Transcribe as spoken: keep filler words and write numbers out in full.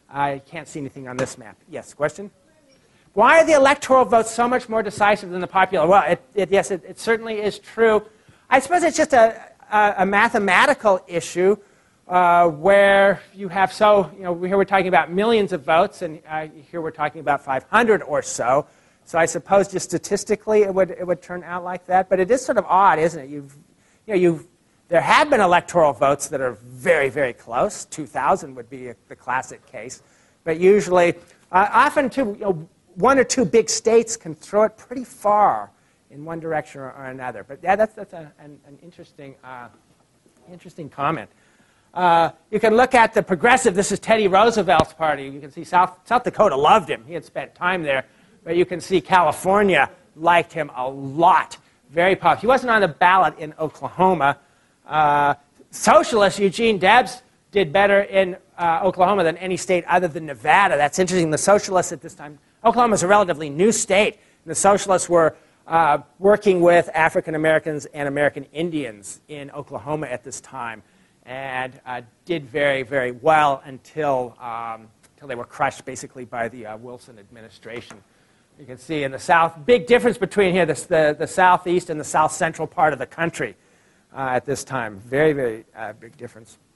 I can't see anything on this map. Yes, question? Why are the electoral votes so much more decisive than the popular? Well, it, it, yes, it, it certainly is true. I suppose it's just a, a, a mathematical issue uh, where you have so, you know, here we're talking about millions of votes, and uh, here we're talking about five hundred or so. So I suppose just statistically it would, it would turn out like that. But it is sort of odd, isn't it? You've, you know, you've, there have been electoral votes that are very, very close. two thousand would be a, the classic case. But usually, uh, often, too, you know, one or two big states can throw it pretty far in one direction or, or another. But yeah, that's, that's a, an, an interesting, uh, interesting comment. Uh, you can look at the progressive. This is Teddy Roosevelt's party. You can see South, South Dakota loved him. He had spent time there. But you can see California liked him a lot. Very popular. He wasn't on the ballot in Oklahoma. Uh, socialist Eugene Debs did better in uh, Oklahoma than any state other than Nevada. That's interesting. The socialists at this time, Oklahoma is a relatively new state. And the socialists were uh, working with African Americans and American Indians in Oklahoma at this time, and uh, did very, very well until, um, until they were crushed basically by the uh, Wilson administration. You can see in the South, big difference between here, this, the, the southeast and the south central part of the country uh, at this time. Very, very uh, big difference.